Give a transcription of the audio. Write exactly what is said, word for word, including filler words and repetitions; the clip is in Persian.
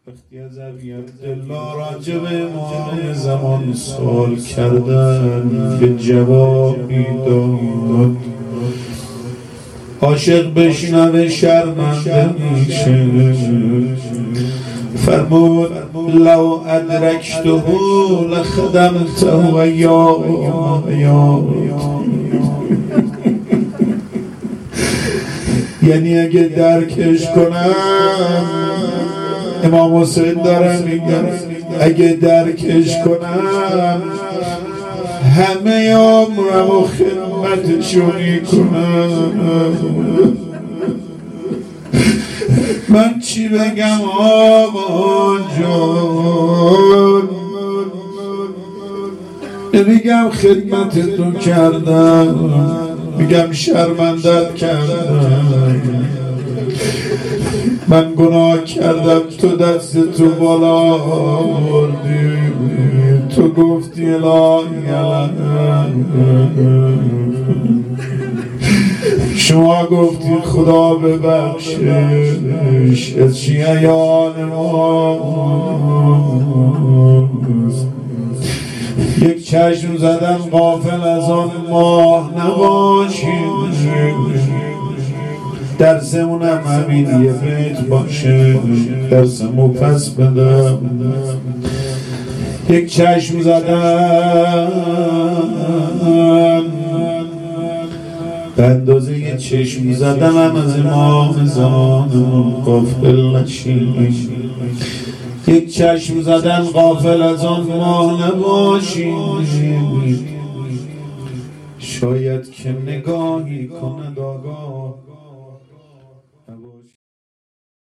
وقتی از ابی عبدالله راجب امام زمان سوال کردن که جوابی داد، عاشق بشنوه شرمنده میشه. فرمود لو ادرکته لخدمته یا یا یعنی اگه درکش کنم، امام حسین دارم میگم، اگه درکش کنم همه عمرم و خدمتشو میکنم. من چی بگم آقا جان؟ نمیگم خدمتتون کردم، میگم شرمندت کردم. من گناه کردم، تو دست تو بالا بردی، تو گفتی الهی شما گفتی خدا ببخشش، از شیعیان ماست. یک چشم زدن غافل از آن ماه نباشید. درسمونم همین یه بیت باشه، درسمو پس بدم. یک چشم زدن به اندازه یه چشم زدن هم از امام زمان غافل نشید. یک چشم زدن غافل از آن ماه نباشید. شاید که نگاهی کند آگاه